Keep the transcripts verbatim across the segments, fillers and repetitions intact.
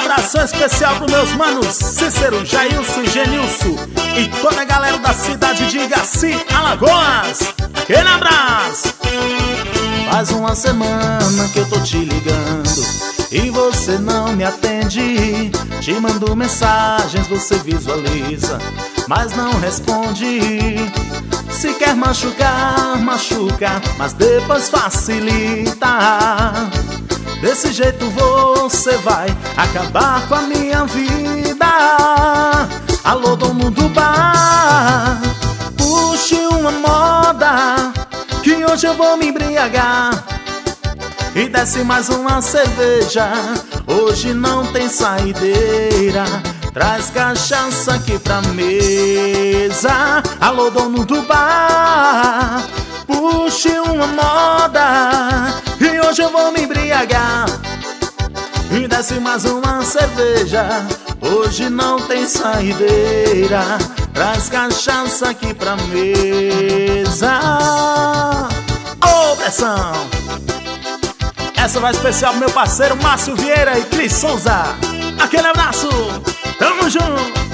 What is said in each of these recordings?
abração especial pros meus manos Cícero, Jailson e Genilson e toda a galera da cidade de Igaci, Alagoas. Aquele abraço. Faz uma semana que eu tô te ligando e você não me atende. Te mando mensagens, você visualiza, mas não responde. Se quer machucar, machuca, mas depois facilita. Desse jeito você vai acabar com a minha vida. Alô, dono do bar, puxe uma moda, que hoje eu vou me embriagar. E desce mais uma cerveja, hoje não tem saideira. Traz cachaça aqui pra mesa. Alô, dono do bar, puxe uma moda, e hoje eu vou me embriagar. E desce mais uma cerveja, hoje não tem saideira. Traz cachaça aqui pra mesa. Ô, oh, pressão! Essa vai especial pro meu parceiro Márcio Vieira e Cris Souza. Aquele abraço, tamo junto.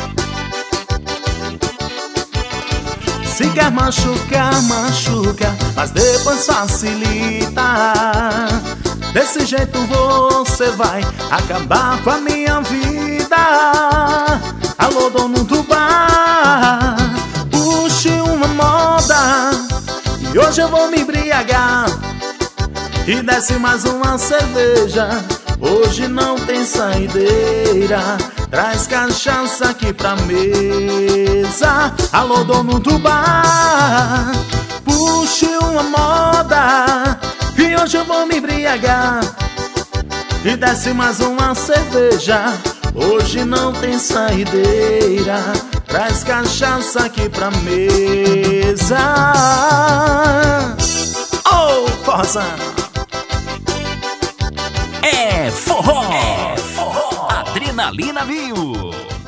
Se quer machucar, machuca, mas depois facilita. Desse jeito você vai acabar com a minha vida. Alô, dono do bar, puxe uma moda, e hoje eu vou me embriagar. E desce mais uma cerveja, hoje não tem saideira. Traz cachaça aqui pra mesa. Alô, dono do bar, puxe uma moda, e hoje eu vou me embriagar. E desce mais uma cerveja, hoje não tem saideira. Traz cachaça aqui pra mesa. Ô, oh, forrozão! É forró! É forró! Adrenalina Mil!